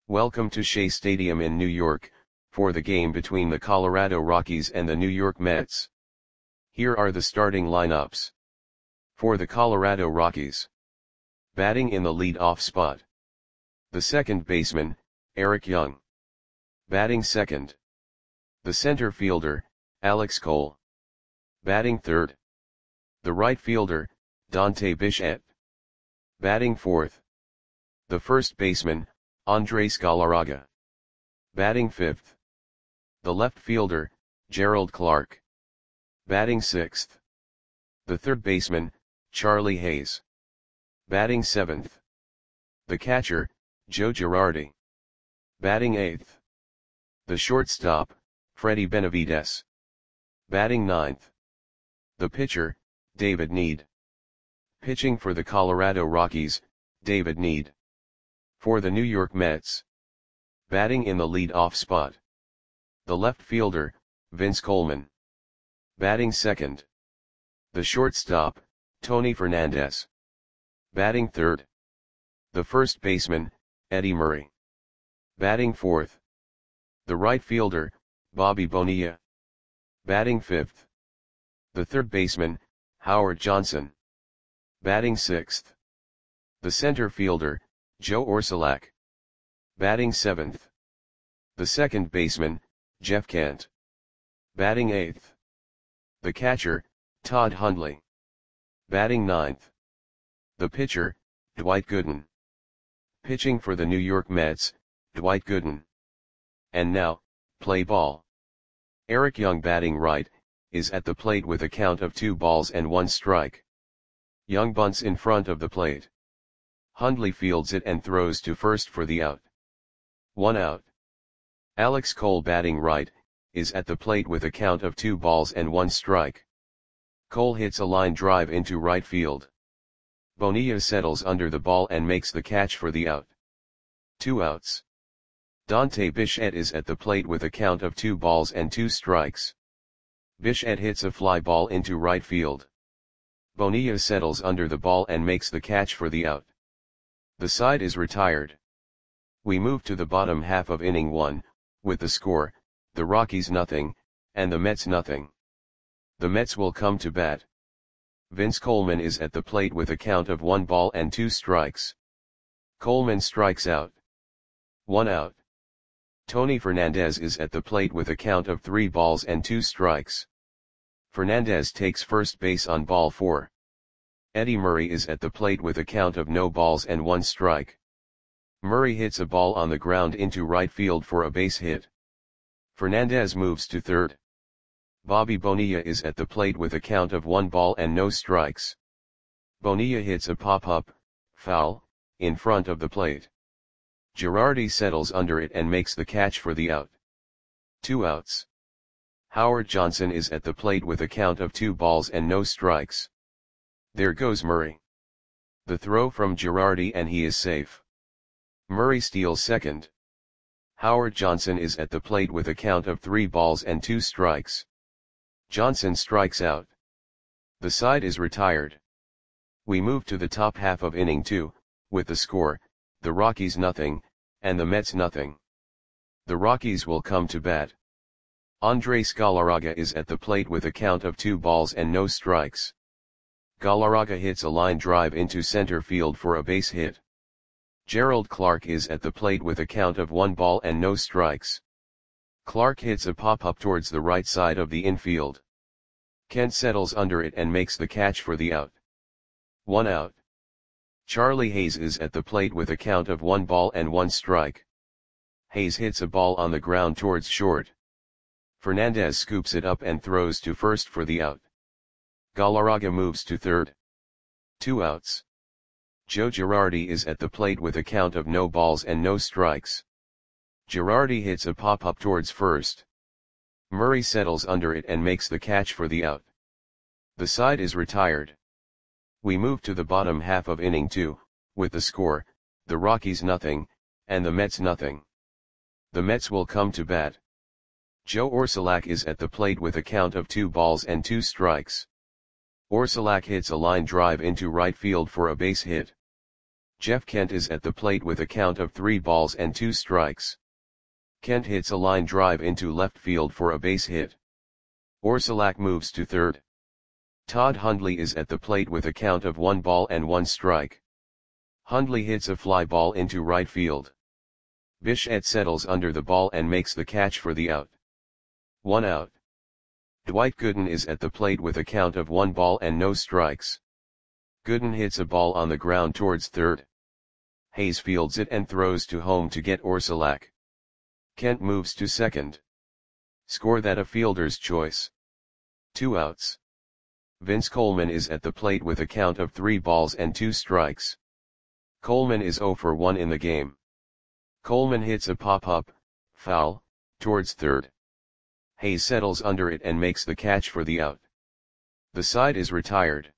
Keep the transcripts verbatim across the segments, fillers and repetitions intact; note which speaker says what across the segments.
Speaker 1: Welcome to Shea Stadium in New York, for the game between the Colorado Rockies and the New York Mets. Here are the starting lineups. For the Colorado Rockies. Batting in the lead-off spot. The second baseman, Eric Young. Batting second. The center fielder, Alex Cole. Batting third. The right fielder, Dante Bichette. Batting fourth. The first baseman, Andres Galarraga. Batting fifth. The left fielder, Gerald Clark. Batting sixth. The third baseman, Charlie Hayes. Batting seventh. The catcher, Joe Girardi. Batting eighth. The shortstop, Freddie Benavides. Batting ninth. The pitcher, David Need. Pitching for the Colorado Rockies, David Need. For the New York Mets. Batting in the lead-off spot. The left fielder, Vince Coleman. Batting second. The shortstop, Tony Fernandez. Batting third. The first baseman, Eddie Murray. Batting fourth. The right fielder, Bobby Bonilla. Batting fifth. The third baseman, Howard Johnson. Batting sixth. The center fielder, Joe Orsulak. Batting seventh. The second baseman, Jeff Kent. Batting eighth. The catcher, Todd Hundley. Batting ninth. The pitcher, Dwight Gooden. Pitching for the New York Mets, Dwight Gooden. And now, play ball. Eric Young batting right, is at the plate with a count of two balls and one strike. Young bunts in front of the plate. Hundley fields it and throws to first for the out. One out. Alex Cole batting right, is at the plate with a count of two balls and one strike. Cole hits a line drive into right field. Bonilla settles under the ball and makes the catch for the out. Two outs. Dante Bichette is at the plate with a count of two balls and two strikes. Bichette hits a fly ball into right field. Bonilla settles under the ball and makes the catch for the out. The side is retired. We move to the bottom half of inning one, with the score, the Rockies nothing, and the Mets nothing. The Mets will come to bat. Vince Coleman is at the plate with a count of one ball and two strikes. Coleman strikes out. One out. Tony Fernandez is at the plate with a count of three balls and two strikes. Fernandez takes first base on ball four. Eddie Murray is at the plate with a count of no balls and one strike. Murray hits a ball on the ground into right field for a base hit. Fernandez moves to third. Bobby Bonilla is at the plate with a count of one ball and no strikes. Bonilla hits a pop-up, foul, in front of the plate. Girardi settles under it and makes the catch for the out. Two outs. Howard Johnson is at the plate with a count of two balls and no strikes. There goes Murray. The throw from Girardi and he is safe. Murray steals second. Howard Johnson is at the plate with a count of three balls and two strikes. Johnson strikes out. The side is retired. We move to the top half of inning two, with the score, the Rockies nothing, and the Mets nothing. The Rockies will come to bat. Andres Galarraga is at the plate with a count of two balls and no strikes. Galarraga hits a line drive into center field for a base hit. Gerald Clark is at the plate with a count of one ball and no strikes. Clark hits a pop-up towards the right side of the infield. Kent settles under it and makes the catch for the out. One out. Charlie Hayes is at the plate with a count of one ball and one strike. Hayes hits a ball on the ground towards short. Fernandez scoops it up and throws to first for the out. Galarraga moves to third. Two outs. Joe Girardi is at the plate with a count of no balls and no strikes. Girardi hits a pop-up towards first. Murray settles under it and makes the catch for the out. The side is retired. We move to the bottom half of inning two, with the score, the Rockies nothing, and the Mets nothing. The Mets will come to bat. Joe Orsulak is at the plate with a count of two balls and two strikes. Orsulak hits a line drive into right field for a base hit. Jeff Kent is at the plate with a count of three balls and two strikes. Kent hits a line drive into left field for a base hit. Orsulak moves to third. Todd Hundley is at the plate with a count of one ball and one strike. Hundley hits a fly ball into right field. Bichette settles under the ball and makes the catch for the out. One out. Dwight Gooden is at the plate with a count of one ball and no strikes. Gooden hits a ball on the ground towards third. Hayes fields it and throws to home to get Orsulak. Kent moves to second. Score that a fielder's choice. Two outs. Vince Coleman is at the plate with a count of three balls and two strikes. Coleman is oh for one in the game. Coleman hits a pop-up, foul, towards third. Hayes settles under it and makes the catch for the out. The side is retired.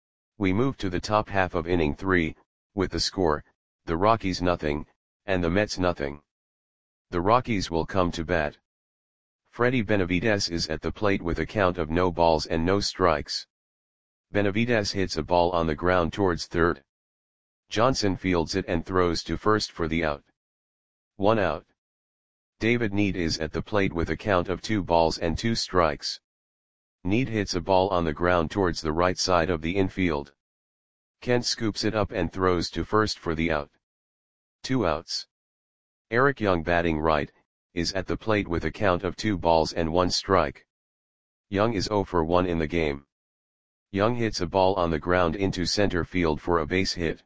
Speaker 1: We move to the top half of inning three, with the score, the Rockies nothing, and the Mets nothing. The Rockies will come to bat. Freddie Benavidez is at the plate with a count of no balls and no strikes. Benavidez hits a ball on the ground towards third. Johnson fields it and throws to first for the out. One out. David Need is at the plate with a count of two balls and two strikes. Need hits a ball on the ground towards the right side of the infield. Kent scoops it up and throws to first for the out. Two outs. Eric Young, batting right, is at the plate with a count of two balls and one strike. Young is oh for one in the game. Young hits a ball on the ground into center field for a base hit.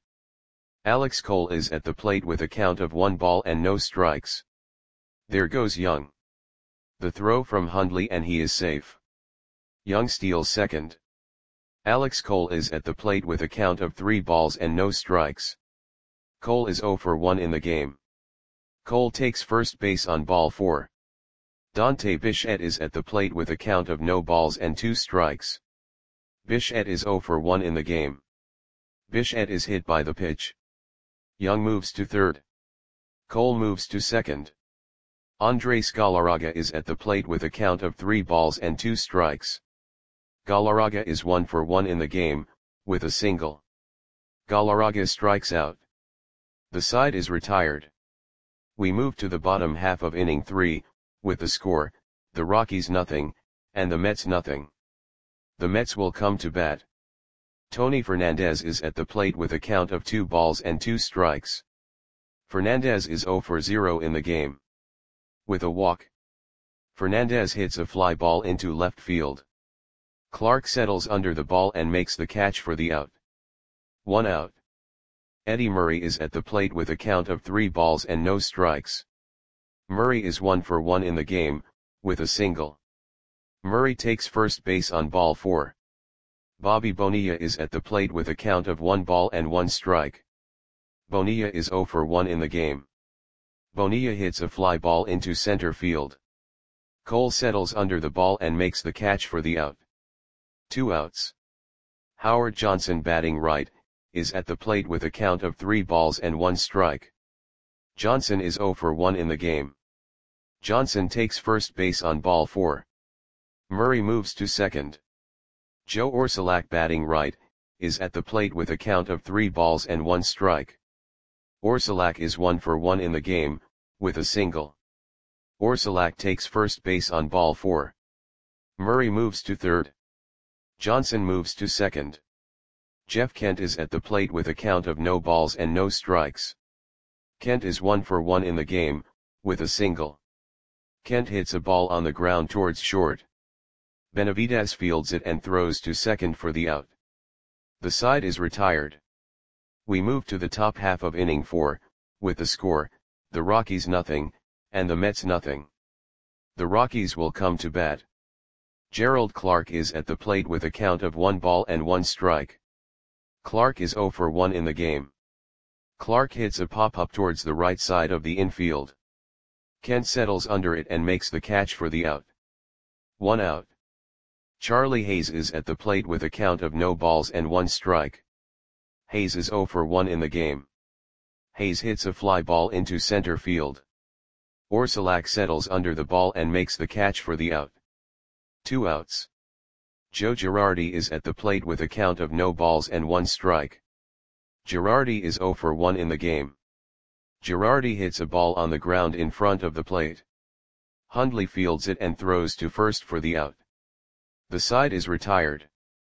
Speaker 1: Alex Cole is at the plate with a count of one ball and no strikes. There goes Young. The throw from Hundley and he is safe. Young steals second. Alex Cole is at the plate with a count of three balls and no strikes. Cole is oh for one in the game. Cole takes first base on ball four. Dante Bichette is at the plate with a count of no balls and two strikes. Bichette is oh for one in the game. Bichette is hit by the pitch. Young moves to third. Cole moves to second. Andres Galarraga is at the plate with a count of three balls and two strikes. Galarraga is one for one in the game, with a single. Galarraga strikes out. The side is retired. We move to the bottom half of inning three, with the score, the Rockies nothing, and the Mets nothing. The Mets will come to bat. Tony Fernandez is at the plate with a count of two balls and two strikes. Fernandez is oh for zero in the game. With a walk. Fernandez hits a fly ball into left field. Clark settles under the ball and makes the catch for the out. One out. Eddie Murray is at the plate with a count of three balls and no strikes. Murray is one for one in the game, with a single. Murray takes first base on ball four. Bobby Bonilla is at the plate with a count of one ball and one strike. Bonilla is oh for one in the game. Bonilla hits a fly ball into center field. Cole settles under the ball and makes the catch for the out. Two outs. Howard Johnson, batting right, is at the plate with a count of three balls and one strike. Johnson is oh for one in the game. Johnson takes first base on ball four. Murray moves to second. Joe Orsulak, batting right, is at the plate with a count of three balls and one strike. Orsulak is one for one in the game, with a single. Orsulak takes first base on ball four. Murray moves to third. Johnson moves to second. Jeff Kent is at the plate with a count of no balls and no strikes. Kent is one for one in the game, with a single. Kent hits a ball on the ground towards short. Benavidez fields it and throws to second for the out. The side is retired. We move to the top half of inning four, with the score, the Rockies nothing, and the Mets nothing. The Rockies will come to bat. Gerald Clark is at the plate with a count of one ball and one strike. Clark is oh for one in the game. Clark hits a pop-up towards the right side of the infield. Kent settles under it and makes the catch for the out. One out. Charlie Hayes is at the plate with a count of no balls and one strike. Hayes is oh for one in the game. Hayes hits a fly ball into center field. Orsulak settles under the ball and makes the catch for the out. Two outs. Joe Girardi is at the plate with a count of no balls and one strike. Girardi is zero for one in the game. Girardi hits a ball on the ground in front of the plate. Hundley fields it and throws to first for the out. The side is retired.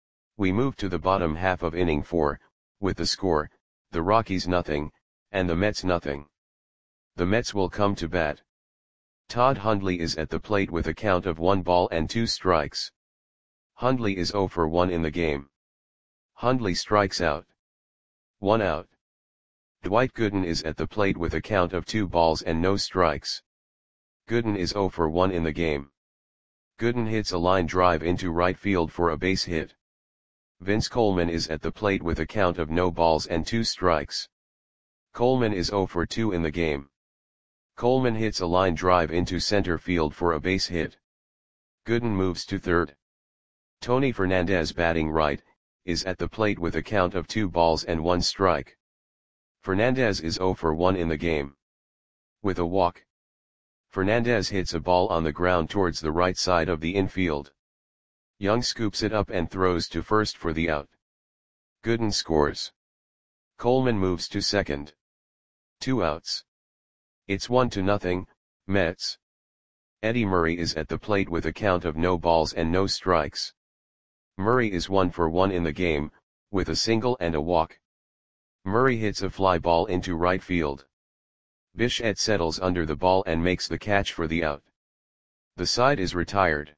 Speaker 1: We move to the bottom half of inning four, with the score, the Rockies nothing, and the Mets nothing. The Mets will come to bat. Todd Hundley is at the plate with a count of one ball and two strikes. Hundley is zero for one in the game. Hundley strikes out. One out. Dwight Gooden is at the plate with a count of two balls and no strikes. Gooden is zero for one in the game. Gooden hits a line drive into right field for a base hit. Vince Coleman is at the plate with a count of no balls and two strikes. Coleman is zero for two in the game. Coleman hits a line drive into center field for a base hit. Gooden moves to third. Tony Fernandez, batting right, is at the plate with a count of two balls and one strike. Fernandez is zero for one in the game. With a walk, Fernandez hits a ball on the ground towards the right side of the infield. Young scoops it up and throws to first for the out. Gooden scores. Coleman moves to second. Two outs. It's one to nothing, Mets. Eddie Murray is at the plate with a count of no balls and no strikes. Murray is one for one in the game, with a single and a walk. Murray hits a fly ball into right field. Bichette settles under the ball and makes the catch for the out. The side is retired.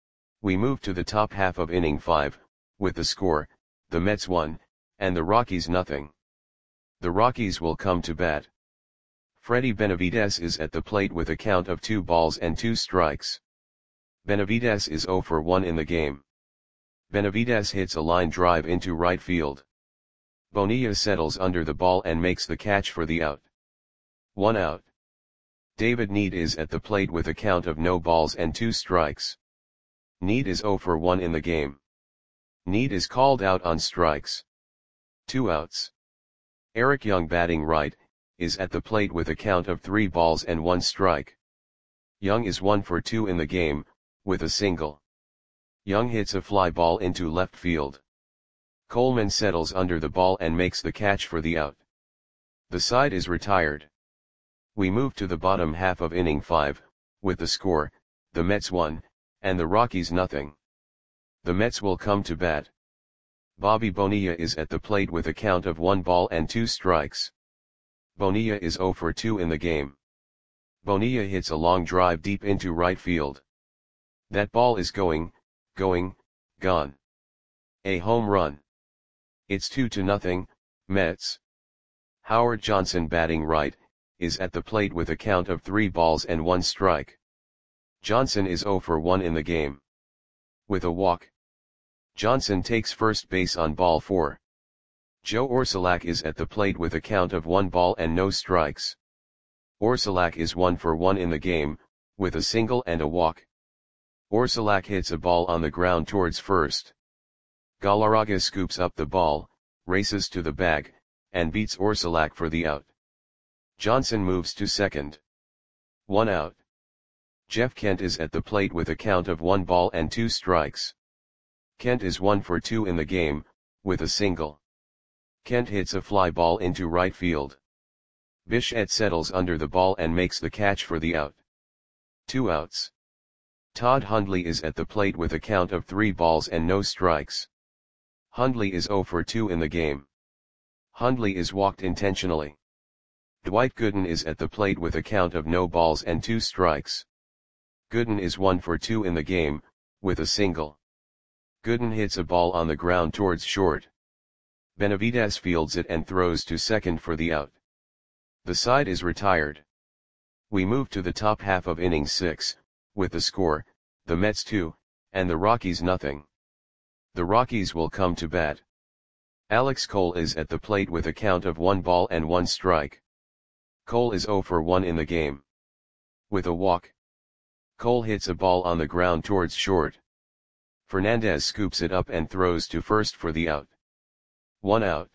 Speaker 1: We move to the top half of inning five, with the score, the Mets one, and the Rockies nothing. The Rockies will come to bat. Freddie Benavides is at the plate with a count of two balls and two strikes. Benavides is zero for one in the game. Benavides hits a line drive into right field. Bonilla settles under the ball and makes the catch for the out. One out. David Need is at the plate with a count of no balls and two strikes. Need is zero for one in the game. Need is called out on strikes. Two outs. Eric Young, batting right, is at the plate with a count of three balls and one strike. Young is one for two in the game, with a single. Young hits a fly ball into left field. Coleman settles under the ball and makes the catch for the out. The side is retired. We move to the bottom half of inning five, with the score, the Mets one, and the Rockies nothing. The Mets will come to bat. Bobby Bonilla is at the plate with a count of one ball and two strikes. Bonilla is zero for two in the game. Bonilla hits a long drive deep into right field. That ball is going, going, gone. A home run. It's two to nothing, Mets. Howard Johnson, batting right, is at the plate with a count of three balls and one strike. Johnson is zero for one in the game. With a walk, Johnson takes first base on ball four. Joe Orsulak is at the plate with a count of one ball and no strikes. Orsulak is one for one in the game, with a single and a walk. Orsulak hits a ball on the ground towards first. Galarraga scoops up the ball, races to the bag, and beats Orsulak for the out. Johnson moves to second. One out. Jeff Kent is at the plate with a count of one ball and two strikes. Kent is one for two in the game, with a single. Kent hits a fly ball into right field. Bichette settles under the ball and makes the catch for the out. Two outs. Todd Hundley is at the plate with a count of three balls and no strikes. Hundley is zero for two in the game. Hundley is walked intentionally. Dwight Gooden is at the plate with a count of no balls and two strikes. Gooden is one for two in the game, with a single. Gooden hits a ball on the ground towards short. Benavides fields it and throws to second for the out. The side is retired. We move to the top half of inning six, with the score, the Mets two, and the Rockies nothing. The Rockies will come to bat. Alex Cole is at the plate with a count of one ball and one strike. Cole is zero for one in the game. With a walk, Cole hits a ball on the ground towards short. Fernandez scoops it up and throws to first for the out. One out.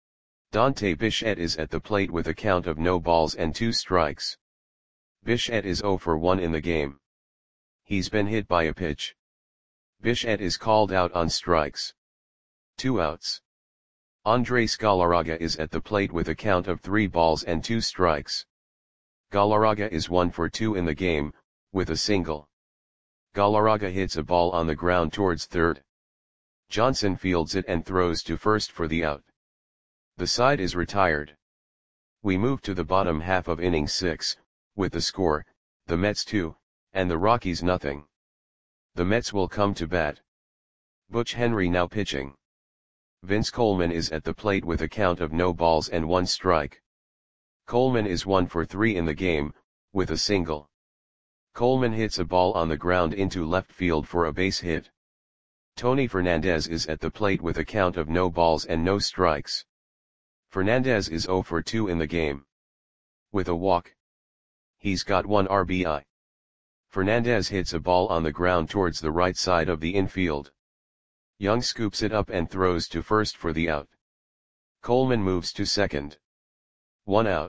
Speaker 1: Dante Bichette is at the plate with a count of no balls and two strikes. Bichette is zero for one in the game. He's been hit by a pitch. Bichette is called out on strikes. Two outs. Andres Galarraga is at the plate with a count of three balls and two strikes. Galarraga is one for two in the game, with a single. Galarraga hits a ball on the ground towards third. Johnson fields it and throws to first for the out. The side is retired. We move to the bottom half of inning six, with the score, the Mets two, and the Rockies nothing. The Mets will come to bat. Butch Henry now pitching. Vince Coleman is at the plate with a count of no balls and one strike. Coleman is one for three in the game, with a single. Coleman hits a ball on the ground into left field for a base hit. Tony Fernandez is at the plate with a count of no balls and no strikes. Fernandez is zero for two in the game. With a walk. He's got one R B I. Fernandez hits a ball on the ground towards the right side of the infield. Young scoops it up and throws to first for the out. Coleman moves to second. One out.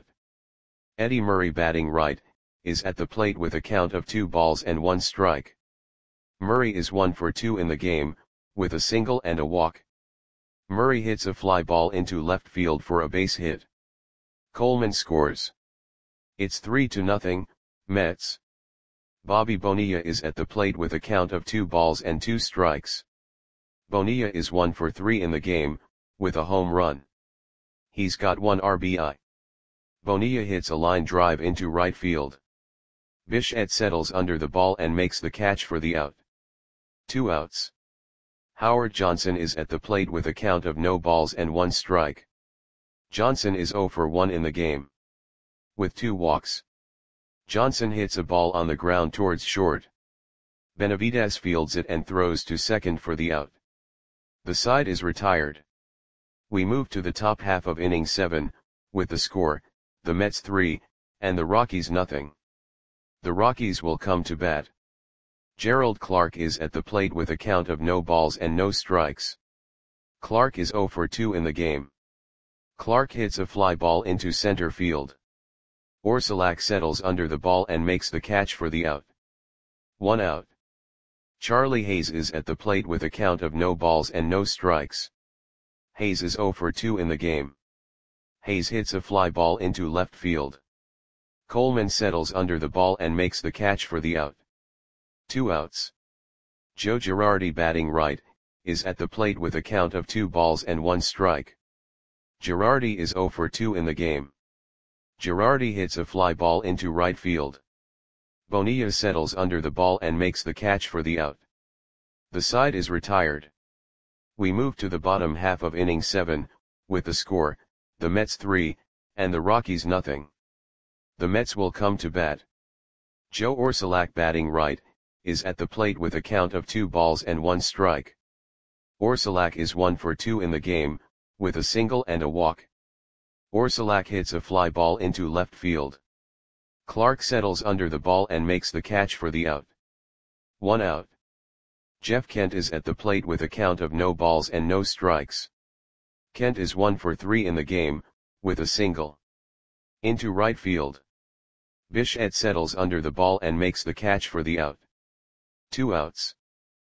Speaker 1: Eddie Murray, batting right, is at the plate with a count of two balls and one strike. Murray is one for two in the game, with a single and a walk. Murray hits a fly ball into left field for a base hit. Coleman scores. It's three to nothing, Mets. Bobby Bonilla is at the plate with a count of two balls and two strikes. Bonilla is one for three in the game, with a home run. He's got one R B I. Bonilla hits a line drive into right field. Bichette settles under the ball and makes the catch for the out. Two outs. Howard Johnson is at the plate with a count of no balls and one strike. Johnson is zero for one in the game. With two walks. Johnson hits a ball on the ground towards short. Benavidez fields it and throws to second for the out. The side is retired. We move to the top half of inning seven, with the score, the Mets three, and the Rockies nothing. The Rockies will come to bat. Gerald Clark is at the plate with a count of no balls and no strikes. Clark is zero for two in the game. Clark hits a fly ball into center field. Orsulak settles under the ball and makes the catch for the out. One out. Charlie Hayes is at the plate with a count of no balls and no strikes. Hayes is zero for two in the game. Hayes hits a fly ball into left field. Coleman settles under the ball and makes the catch for the out. Two outs. Joe Girardi, batting right, is at the plate with a count of two balls and one strike. Girardi is zero for two in the game. Girardi hits a fly ball into right field. Bonilla settles under the ball and makes the catch for the out. The side is retired. We move to the bottom half of inning seven, with the score, the Mets three, and the Rockies nothing. The Mets will come to bat. Joe Orsulak, batting right, is at the plate with a count of two balls and one strike. Orsulak is one for two in the game, with a single and a walk. Orsulak hits a fly ball into left field. Clark settles under the ball and makes the catch for the out. One out. Jeff Kent is at the plate with a count of no balls and no strikes. Kent is one for three in the game, with a single. Into right field. Bichette settles under the ball and makes the catch for the out. Two outs.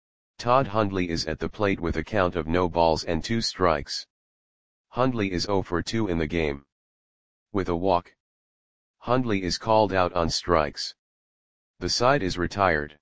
Speaker 1: Todd Hundley is at the plate with a count of no balls and two strikes. Hundley is zero for two in the game. With a walk. Hundley is called out on strikes. The side is retired.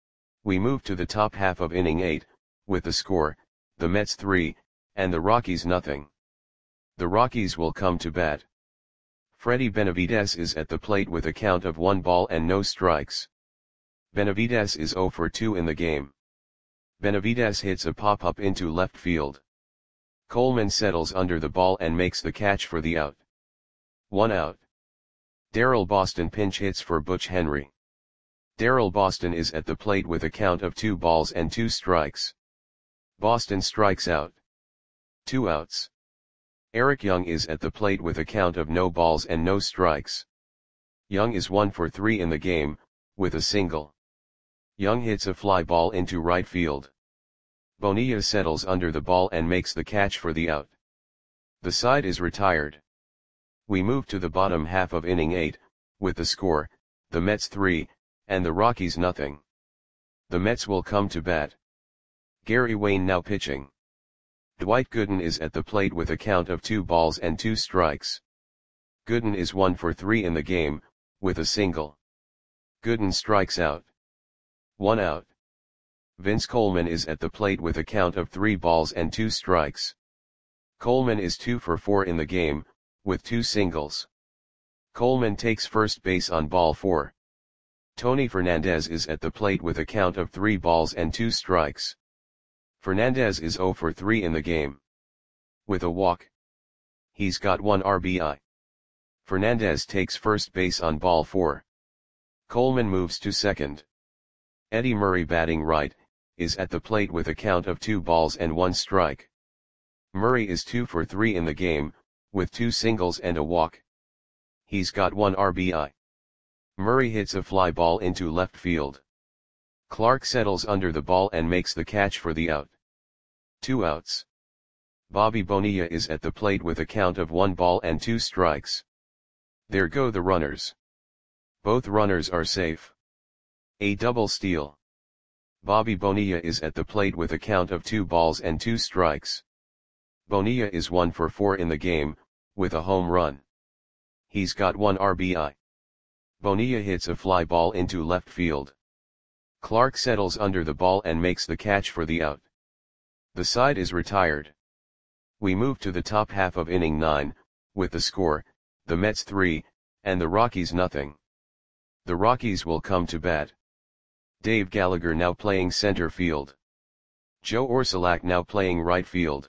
Speaker 1: We move to the top half of inning eight, with the score, the Mets three, and the Rockies nothing. The Rockies will come to bat. Freddie Benavidez is at the plate with a count of one ball and no strikes. Benavidez is zero for two in the game. Benavidez hits a pop-up into left field. Coleman settles under the ball and makes the catch for the out. One out. Darryl Boston pinch hits for Butch Henry. Darryl Boston is at the plate with a count of two balls and two strikes. Boston strikes out. Two outs. Eric Young is at the plate with a count of no balls and no strikes. Young is one for three in the game, with a single. Young hits a fly ball into right field. Bonilla settles under the ball and makes the catch for the out. The side is retired. We move to the bottom half of inning eight, with the score, the Mets three, and the Rockies nothing. The Mets will come to bat. Gary Wayne now pitching. Dwight Gooden is at the plate with a count of two balls and two strikes. Gooden is one for three in the game, with a single. Gooden strikes out. One out. Vince Coleman is at the plate with a count of three balls and two strikes. Coleman is two for four in the game, with two singles. Coleman takes first base on ball four. Tony Fernandez is at the plate with a count of three balls and two strikes. Fernandez is zero for three in the game. With a walk. He's got one R B I. Fernandez takes first base on ball four. Coleman moves to second. Eddie Murray, batting right, is at the plate with a count of two balls and one strike. Murray is two for three in the game, with two singles and a walk. He's got one R B I. Murray hits a fly ball into left field. Clark settles under the ball and makes the catch for the out. Two outs. Bobby Bonilla is at the plate with a count of one ball and two strikes. There go the runners. Both runners are safe. A double steal. Bobby Bonilla is at the plate with a count of two balls and two strikes. Bonilla is one for four in the game, with a home run. He's got one R B I. Bonilla hits a fly ball into left field. Clark settles under the ball and makes the catch for the out. The side is retired. We move to the top half of inning nine, with the score, the Mets three, and the Rockies nothing. The Rockies will come to bat. Dave Gallagher now playing center field. Joe Orsulak now playing right field.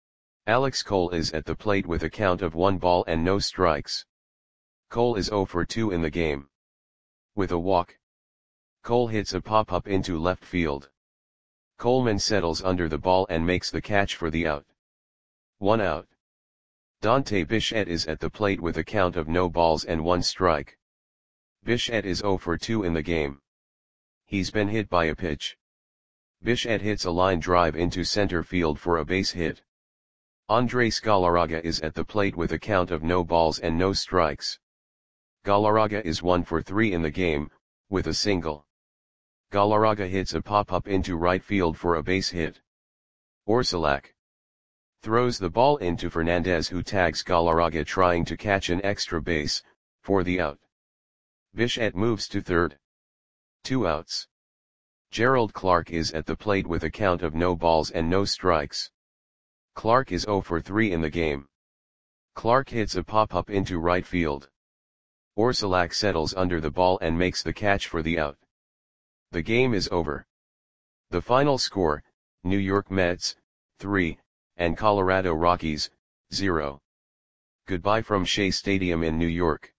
Speaker 1: Alex Cole is at the plate with a count of one ball and no strikes. Cole is zero for two in the game. With a walk. Cole hits a pop-up into left field. Coleman settles under the ball and makes the catch for the out. One out. Dante Bichette is at the plate with a count of no balls and one strike. Bichette is zero for two in the game. He's been hit by a pitch. Bichette hits a line drive into center field for a base hit. Andres Galarraga is at the plate with a count of no balls and no strikes. Galarraga is one for three in the game, with a single. Galarraga hits a pop-up into right field for a base hit. Orsulak throws the ball into Fernandez, who tags Galarraga trying to catch an extra base, for the out. Bichette moves to third. Two outs. Gerald Clark is at the plate with a count of no balls and no strikes. Clark is zero for three in the game. Clark hits a pop-up into right field. Orsulak settles under the ball and makes the catch for the out. The game is over. The final score, New York Mets, three, and Colorado Rockies, zero. Goodbye from Shea Stadium in New York.